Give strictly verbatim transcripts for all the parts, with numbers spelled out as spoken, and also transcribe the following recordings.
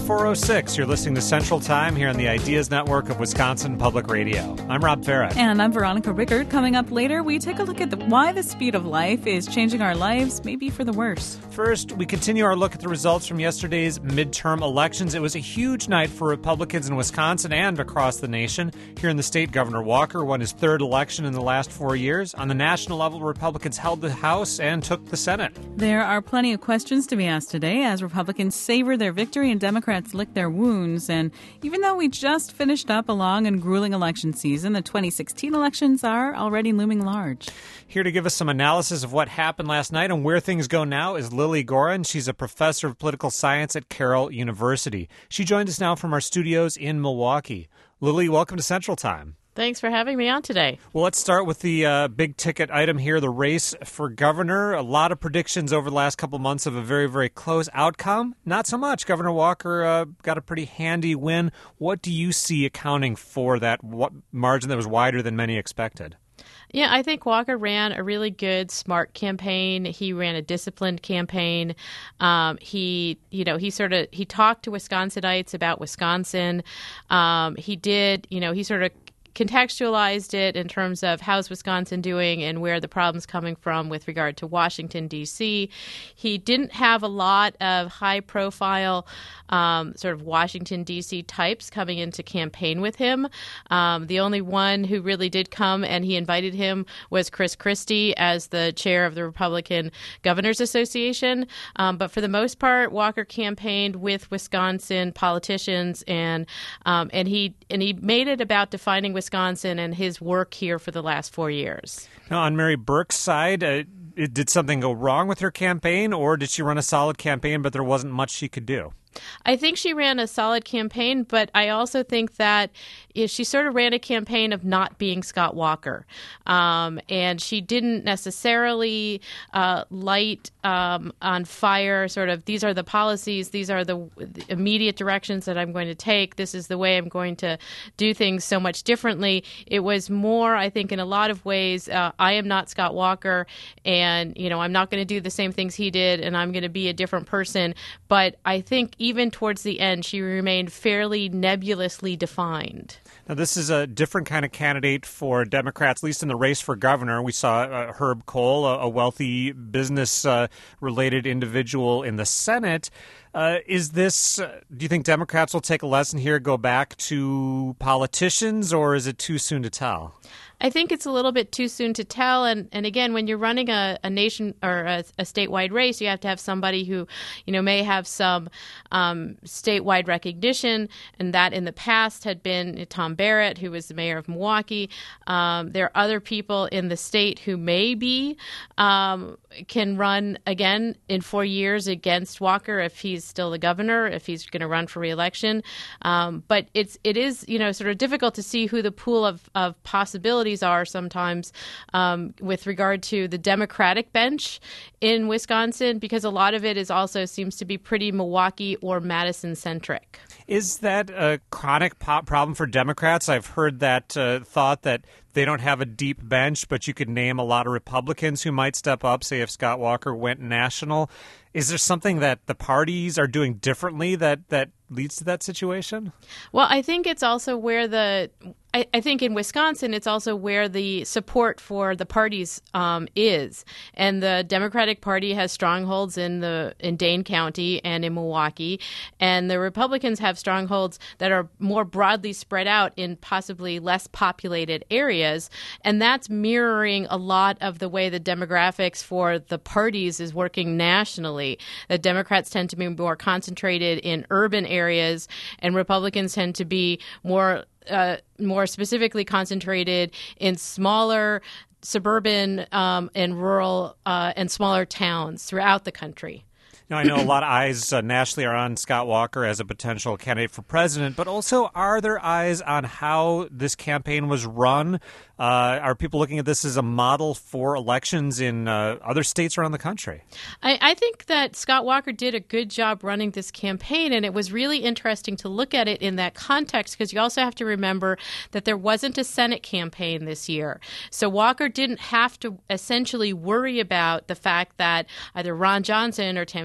four oh six. You're listening to Central Time here on the Ideas Network of Wisconsin Public Radio. I'm Rob Farah. And I'm Veronica Rickard. Coming up later, we take a look at the, why the speed of life is changing our lives, maybe for the worse. First, we continue our look at the results from yesterday's midterm elections. It was a huge night for Republicans in Wisconsin and across the nation. Here in the state, Governor Walker won his third election in the last four years. On the national level, Republicans held the House and took the Senate. There are plenty of questions to be asked today as Republicans savor their victory and Democrats lick their wounds. And even though we just finished up a long and grueling election season, the twenty sixteen elections are already looming large. Here to give us some analysis of what happened last night and where things go now is Lily Goren. She's a professor of political science at Carroll University. She joins us now from our studios in Milwaukee. Lily, welcome to Central Time. Thanks for having me on today. Well, let's start with the uh, big ticket item here, the race for governor. A lot of predictions over the last couple of months of a very, very close outcome. Not so much. Governor Walker uh, got a pretty handy win. What do you see accounting for that what margin that was wider than many expected? Yeah, I think Walker ran a really good, smart campaign. He ran a disciplined campaign. Um, he, you know, he sort of he talked to Wisconsinites about Wisconsin. Um, he did, you know, he sort of contextualized it in terms of how's Wisconsin doing and where the problem's coming from with regard to Washington, D C. He didn't have a lot of high-profile um, sort of Washington, D C types coming in to campaign with him. Um, the only one who really did come and he invited him was Chris Christie as the chair of the Republican Governors Association. Um, but for the most part, Walker campaigned with Wisconsin politicians, and um, and he and he made it about defining Wisconsin Wisconsin and his work here for the last four years. Now, on Mary Burke's side, uh, did something go wrong with her campaign, or did she run a solid campaign, but there wasn't much she could do? I think she ran a solid campaign, but I also think that she sort of ran a campaign of not being Scott Walker. Um, and she didn't necessarily uh, light um, on fire sort of, these are the policies, these are the immediate directions that I'm going to take, this is the way I'm going to do things so much differently. It was more, I think, in a lot of ways, uh, I am not Scott Walker, and, you know, I'm not going to do the same things he did, and I'm going to be a different person. But I think even towards the end, she remained fairly nebulously defined. Now, this is a different kind of candidate for Democrats, at least in the race for governor. We saw uh, Herb Kohl, a, a wealthy business-related uh, individual in the Senate. Uh, is this, uh, do you think Democrats will take a lesson here, go back to politicians, or is it too soon to tell? I think it's a little bit too soon to tell. And, and again, when you're running a, a nation or a, a statewide race, you have to have somebody who, you know, may have some um, statewide recognition. And that in the past had been Tom Barrett, who was the mayor of Milwaukee. Um, there are other people in the state who maybe um, can run again in four years against Walker if he's still the governor, if he's going to run for reelection. Um, but it's it is, you know, sort of difficult to see who the pool of, of possibilities are sometimes um, with regard to the Democratic bench in Wisconsin, because a lot of it is also seems to be pretty Milwaukee or Madison centric. Is that a chronic po- problem for Democrats? I've heard that uh, thought that they don't have a deep bench, but you could name a lot of Republicans who might step up, say if Scott Walker went national. Is there something that the parties are doing differently that, that leads to that situation? Well, I think it's also where the I, I think in Wisconsin, it's also where the support for the parties um, is. And the Democratic Party has strongholds in the in Dane County and in Milwaukee. And the Republicans have strongholds that are more broadly spread out in possibly less populated areas. And that's mirroring a lot of the way the demographics for the parties is working nationally. The Democrats tend to be more concentrated in urban areas, and Republicans tend to be more uh, more specifically concentrated in smaller suburban um, and rural uh, and smaller towns throughout the country. Now, I know a lot of eyes uh, nationally are on Scott Walker as a potential candidate for president, but also are there eyes on how this campaign was run? Uh, are people looking at this as a model for elections in uh, other states around the country? I, I think that Scott Walker did a good job running this campaign, and it was really interesting to look at it in that context, because you also have to remember that there wasn't a Senate campaign this year. So Walker didn't have to essentially worry about the fact that either Ron Johnson or Tammy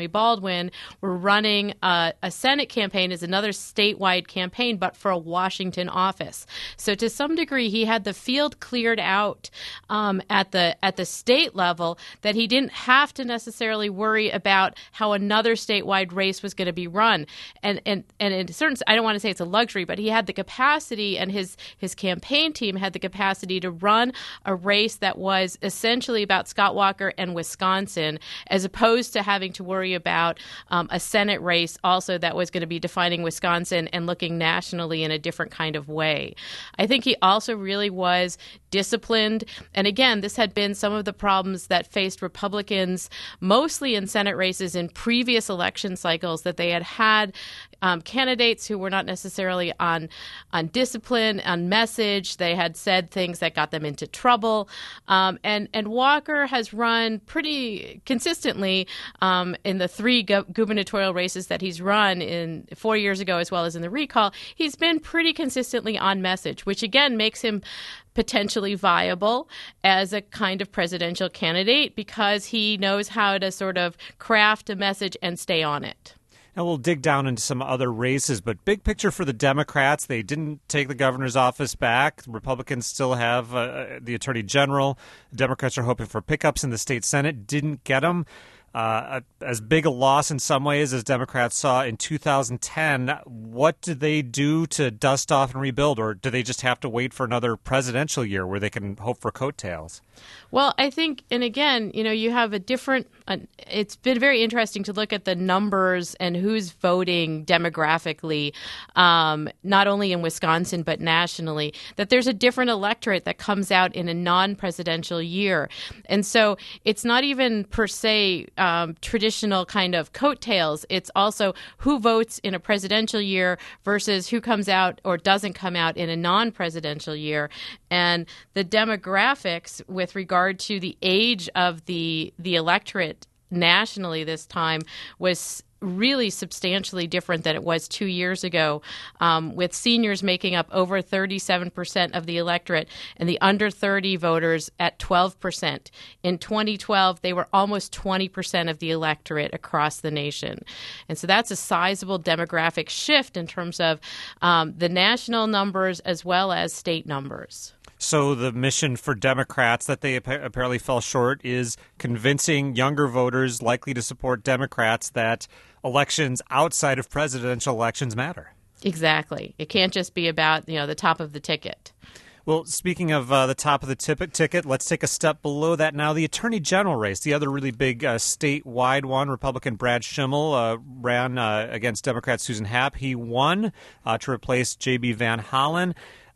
Baldwin were running a, a Senate campaign as another statewide campaign, but for a Washington office. So to some degree, he had the field cleared out um, at the at the state level, that he didn't have to necessarily worry about how another statewide race was going to be run. And and and in certain, I don't want to say it's a luxury, but he had the capacity, and his his campaign team had the capacity to run a race that was essentially about Scott Walker and Wisconsin, as opposed to having to worry about um, a Senate race also that was going to be defining Wisconsin and looking nationally in a different kind of way. I think he also really was disciplined. And again, this had been some of the problems that faced Republicans, mostly in Senate races in previous election cycles, that they had had um, candidates who were not necessarily on on discipline, on message. They had said things that got them into trouble. Um, and, and Walker has run pretty consistently um, in the three gu- gubernatorial races that he's run in four years ago, as well as in the recall. He's been pretty consistently on message, which again makes him potentially viable as a kind of presidential candidate, because he knows how to sort of craft a message and stay on it. Now we'll dig down into some other races, but big picture for the Democrats, they didn't take the governor's office back. Republicans still have uh, the attorney general. Democrats are hoping for pickups in the state Senate. Didn't get them. Uh, as big a loss in some ways as Democrats saw in two thousand ten. What do they do to dust off and rebuild, or do they just have to wait for another presidential year where they can hope for coattails? Well, I think, and again, you know, you have a different, uh, it's been very interesting to look at the numbers and who's voting demographically, um, not only in Wisconsin, but nationally, that there's a different electorate that comes out in a non-presidential year. And so it's not even per se um, traditional kind of coattails. It's also who votes in a presidential year versus who comes out or doesn't come out in a non-presidential year. And the demographics with regard to the age of the the electorate nationally this time was really substantially different than it was two years ago, um, with seniors making up over thirty-seven percent of the electorate and the under thirty voters at twelve percent. In twenty twelve, they were almost twenty percent of the electorate across the nation. And so that's a sizable demographic shift in terms of um, the national numbers as well as state numbers. So the mission for Democrats that they apparently fell short is convincing younger voters likely to support Democrats that elections outside of presidential elections matter. Exactly. It can't just be about, you know, the top of the ticket. Well, speaking of uh, the top of the tip- ticket, let's take a step below that now. The Attorney General race, the other really big uh, statewide one, Republican Brad Schimmel uh, ran uh, against Democrat Susan Happ. He won uh, to replace J B Van Hollen.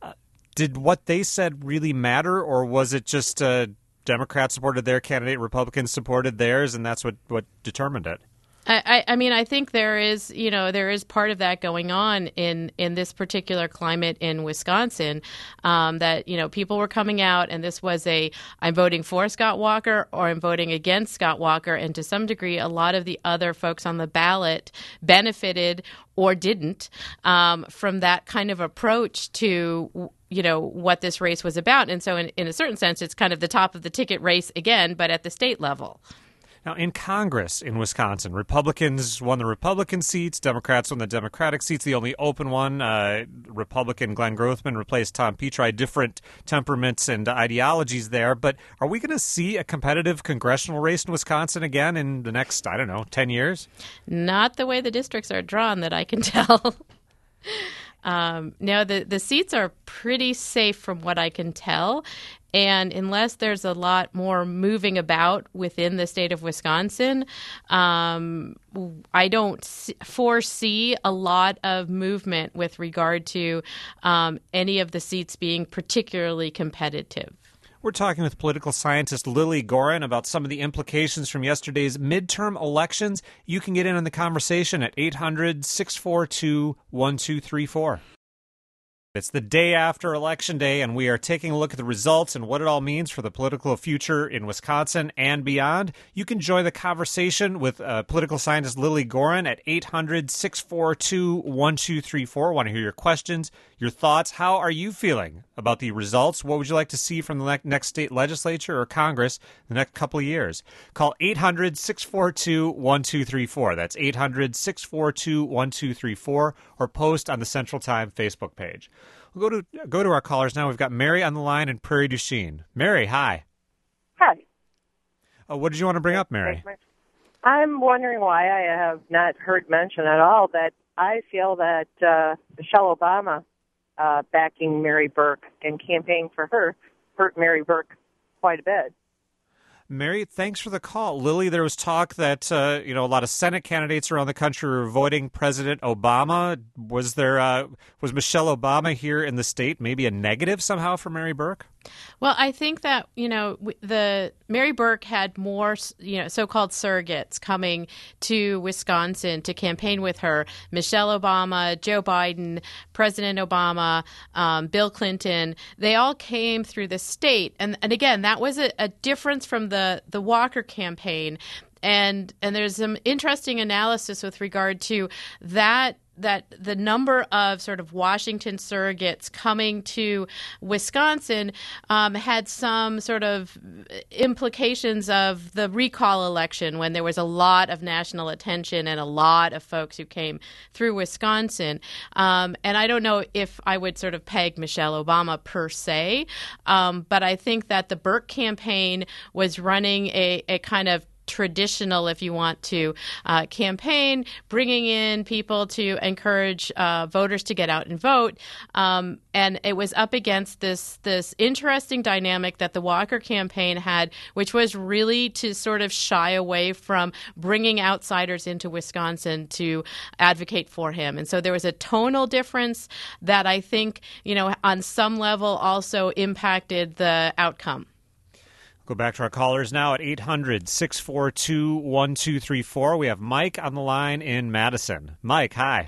Did what they said really matter, or was it just uh, Democrats supported their candidate, Republicans supported theirs, and that's what, what determined it? I, I mean, I think there is, you know, there is part of that going on in, in this particular climate in Wisconsin, um, that, you know, people were coming out and this was a, I'm voting for Scott Walker or I'm voting against Scott Walker. And to some degree, a lot of the other folks on the ballot benefited or didn't um, from that kind of approach to, you know, what this race was about. And so in, in a certain sense, it's kind of the top of the ticket race again, but at the state level. Now, in Congress in Wisconsin, Republicans won the Republican seats, Democrats won the Democratic seats. The only open one, uh, Republican Glenn Grothman replaced Tom Petri. Different temperaments and ideologies there. But are we going to see a competitive congressional race in Wisconsin again in the next, I don't know, ten years? Not the way the districts are drawn that I can tell. Um, no, the, the seats are pretty safe from what I can tell. And unless there's a lot more moving about within the state of Wisconsin, um, I don't foresee a lot of movement with regard to um, any of the seats being particularly competitive. We're talking with political scientist Lily Goren about some of the implications from yesterday's midterm elections. You can get in on the conversation at eight hundred, six four two, one two three four. It's the day after Election Day, and we are taking a look at the results and what it all means for the political future in Wisconsin and beyond. You can join the conversation with uh, political scientist Lily Goren at eight hundred, six four two, one two three four. I want to hear your questions, your thoughts. How are you feeling about the results? What would you like to see from the next state legislature or Congress the next couple of years? Call eight hundred, six four two, one two three four. That's eight hundred, six four two, one two three four, or post on the Central Time Facebook page. We'll go to go to our callers now. We've got Mary on the line in Prairie du Chien. Mary, hi. Hi. Uh, what did you want to bring up, Mary? I'm wondering why I have not heard mention at all that I feel that uh, Michelle Obama uh, backing Mary Burke and campaigning for her hurt Mary Burke quite a bit. Mary, thanks for the call. Lily, there was talk that uh, you know a lot of Senate candidates around the country were avoiding President Obama. Was there uh, was Michelle Obama here in the state maybe a negative somehow for Mary Burke? Well, I think that, you know, the Mary Burke had more, you know, so-called surrogates coming to Wisconsin to campaign with her. Michelle Obama, Joe Biden, President Obama, um, Bill Clinton, they all came through the state. And, and again, that was a, a difference from the, the Walker campaign. And and there's some interesting analysis with regard to that that the number of sort of Washington surrogates coming to Wisconsin um, had some sort of implications of the recall election when there was a lot of national attention and a lot of folks who came through Wisconsin. Um, and I don't know if I would sort of peg Michelle Obama per se, um, but I think that the Burke campaign was running a, a kind of traditional, if you want to, uh, campaign, bringing in people to encourage uh, voters to get out and vote. Um, and it was up against this this interesting dynamic that the Walker campaign had, which was really to sort of shy away from bringing outsiders into Wisconsin to advocate for him. And so there was a tonal difference that I think, you know, on some level also impacted the outcome. Go back to our callers now at eight hundred, six four two, one two three four. We have Mike on the line in Madison. Mike, hi.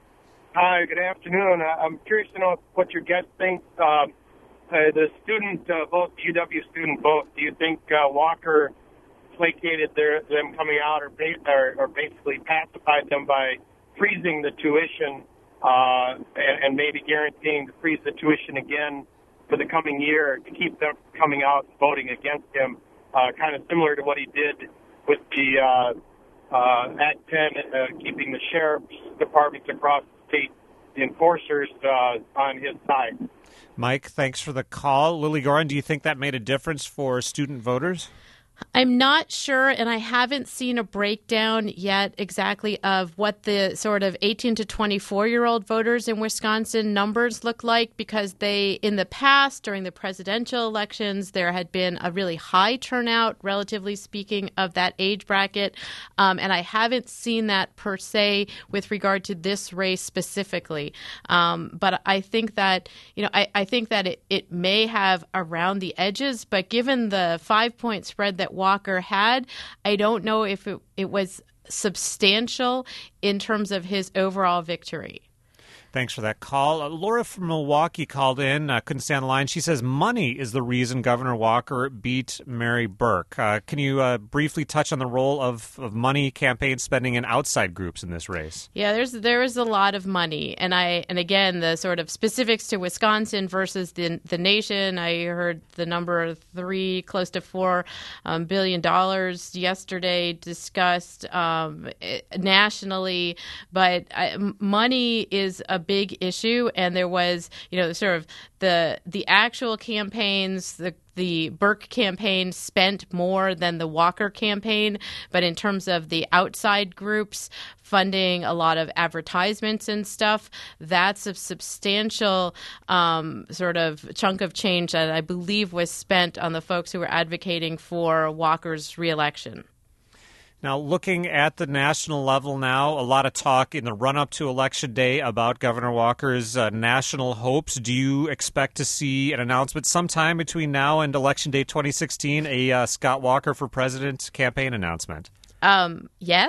Hi, good afternoon. I'm curious to know what your guest thinks. Uh, uh, the student uh, vote, the U W student vote, do you think uh, Walker placated their, them coming out or, ba- or, or basically pacified them by freezing the tuition uh, and, and maybe guaranteeing to freeze the tuition again for the coming year to keep them coming out and voting against him, uh, kind of similar to what he did with the uh, uh, Act ten, uh, keeping the sheriff's departments across the state, the enforcers uh, on his side. Mike, thanks for the call. Lily Goren, do you think that made a difference for student voters? I'm not sure, and I haven't seen a breakdown yet exactly of what the sort of eighteen to twenty-four-year-old voters in Wisconsin numbers look like, because they, in the past, during the presidential elections, there had been a really high turnout, relatively speaking, of that age bracket, um, and I haven't seen that per se with regard to this race specifically. Um, but I think that, you know, I, I think that it, it may have around the edges, but given the five-point spread that Walker had, I don't know if it, it was substantial in terms of his overall victory. Thanks for that call. Uh, Laura from Milwaukee called in, uh, couldn't stay on the line. She says money is the reason Governor Walker beat Mary Burke. Uh, can you uh, briefly touch on the role of, of money, campaign spending, and outside groups in this race? Yeah, there's there is a lot of money, and I and again the sort of specifics to Wisconsin versus the the nation. I heard the number of three, close to four um, billion dollars yesterday discussed um, nationally, but I, money is a big issue, and there was, you know, sort of the the actual campaigns, the the Burke campaign spent more than the Walker campaign, but in terms of the outside groups funding a lot of advertisements and stuff, that's a substantial um, sort of chunk of change that I believe was spent on the folks who were advocating for Walker's reelection. Now, looking at the national level now, a lot of talk in the run-up to Election Day about Governor Walker's uh, national hopes. Do you expect to see an announcement sometime between now and Election Day twenty sixteen, a uh, Scott Walker for President campaign announcement? Um, yes.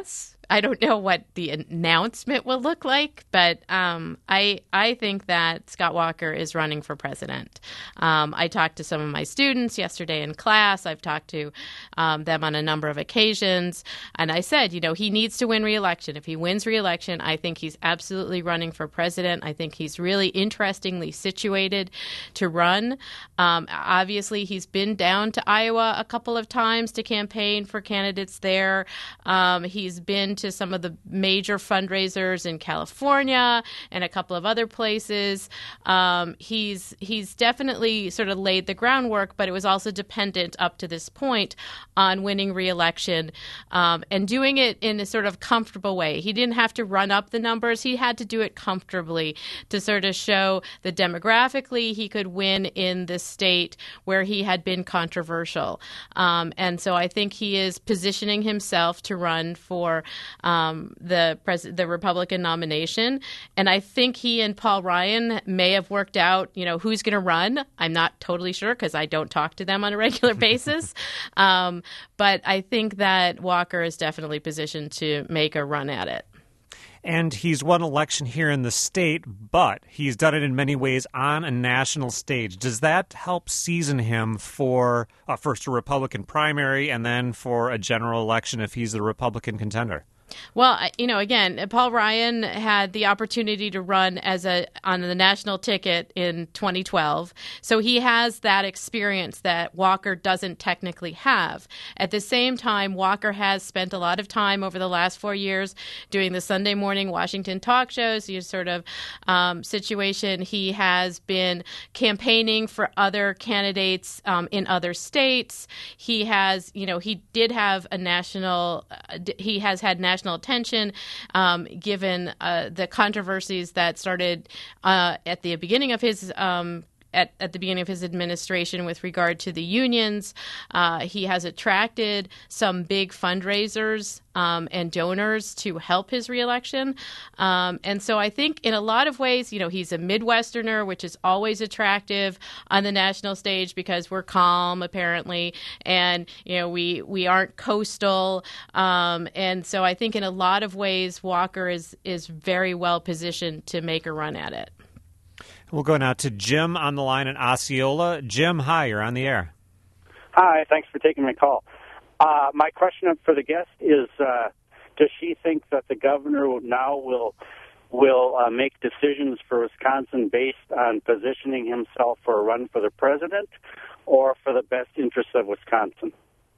I don't know what the announcement will look like, but um, I I think that Scott Walker is running for president. Um, I talked to some of my students yesterday in class. I've talked to um, them on a number of occasions, and I said, you know, he needs to win re-election. If he wins re-election, I think he's absolutely running for president. I think he's really interestingly situated to run. Um, obviously, he's been down to Iowa a couple of times to campaign for candidates there. Um, he's been to some of the major fundraisers in California and a couple of other places. Um, he's he's definitely sort of laid the groundwork, but it was also dependent up to this point on winning re-election um, and doing it in a sort of comfortable way. He didn't have to run up the numbers. He had to do it comfortably to sort of show that demographically he could win in this state where he had been controversial. Um, and so I think he is positioning himself to run for Um, the pres- the Republican nomination. And I think he and Paul Ryan may have worked out, you know, who's going to run. I'm not totally sure because I don't talk to them on a regular basis. Um, but I think that Walker is definitely positioned to make a run at it. And he's won election here in the state, but he's done it in many ways on a national stage. Does that help season him for uh, first a Republican primary and then for a general election if he's the Republican contender? Well, you know, again, Paul Ryan had the opportunity to run as a on the national ticket in twenty twelve. So he has that experience that Walker doesn't technically have. At the same time, Walker has spent a lot of time over the last four years doing the Sunday morning Washington talk shows, you sort of um, situation. He has been campaigning for other candidates um, in other states. He has, you know, he did have a national, uh, he has had national attention um, given uh, the controversies that started uh, at the beginning of his um, At, at the beginning of his administration with regard to the unions. Uh, he has attracted some big fundraisers um, and donors to help his reelection. Um, and so I think in a lot of ways, you know, he's a Midwesterner, which is always attractive on the national stage because we're calm, apparently, and, you know, we, we aren't coastal. Um, and so I think in a lot of ways, Walker is, is very well positioned to make a run at it. We'll go now to Jim on the line in Osceola. Jim, hi, you're on the air. Hi, thanks for taking my call. Uh, my question for the guest is, uh, does she think that the governor now will will uh, make decisions for Wisconsin based on positioning himself for a run for the president or for the best interests of Wisconsin?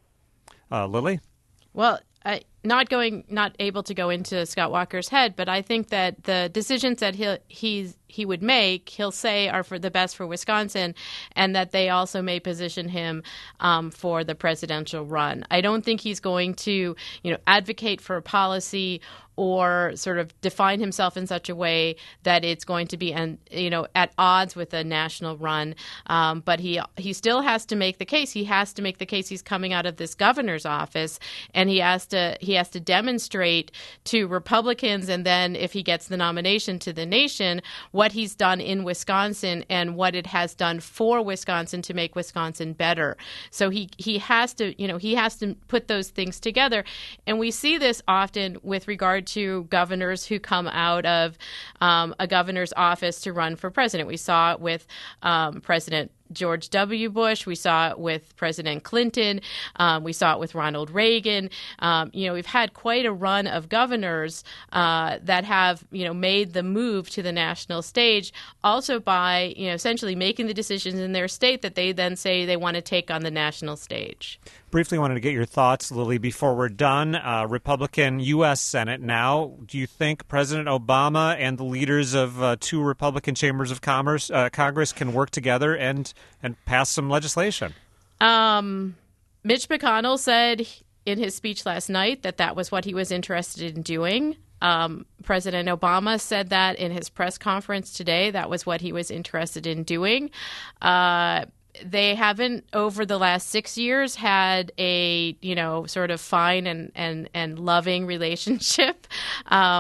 Uh, Lily? Well, I, not going, not able to go into Scott Walker's head, but I think that the decisions that he he's he would make, he'll say are for the best for Wisconsin, and that they also may position him um, for the presidential run. I don't think he's going to, you know, advocate for a policy or sort of define himself in such a way that it's going to be, an, you know, at odds with a national run. Um, but he he still has to make the case. He has to make the case he's coming out of this governor's office, and he has to he has to demonstrate to Republicans, and then if he gets the nomination, to the nation, what he's done in Wisconsin and what it has done for Wisconsin to make Wisconsin better. So he he has to, you know, he has to put those things together, and we see this often with regard to governors who come out of um, a governor's office to run for president. We saw it with um, President George W. Bush. We saw it with President Clinton. Um, we saw it with Ronald Reagan. Um, you know, we've had quite a run of governors uh, that have, you know, made the move to the national stage, also by, you know, essentially making the decisions in their state that they then say they want to take on the national stage. Briefly wanted to get your thoughts, Lily, before we're done. Uh, Republican U S Senate now. Do you think President Obama and the leaders of uh, two Republican chambers of commerce, uh, Congress can work together and and pass some legislation? Um, Mitch McConnell said in his speech last night that that was what he was interested in doing. Um, President Obama said that in his press conference today. That was what he was interested in doing. Uh, they haven't, over the last six years, had a, you know, sort of fine and, and, and loving relationship. Um,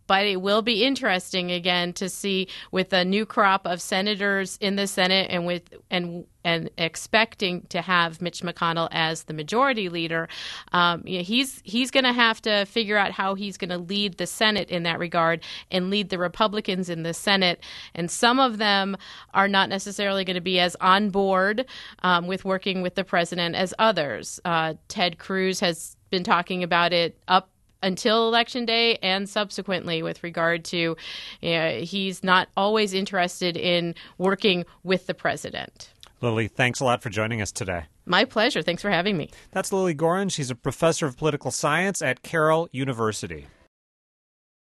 but it will be interesting again to see with a new crop of senators in the Senate and with and and expecting to have Mitch McConnell as the majority leader. Um, you know, he's he's going to have to figure out how he's going to lead the Senate in that regard and lead the Republicans in the Senate. And some of them are not necessarily going to be as on board um, with working with the president as others. Uh, Ted Cruz has been talking about it up until Election Day and subsequently with regard to you know, he's not always interested in working with the president. Lily, thanks a lot for joining us today. My pleasure. Thanks for having me. That's Lily Goren. She's a professor of political science at Carroll University.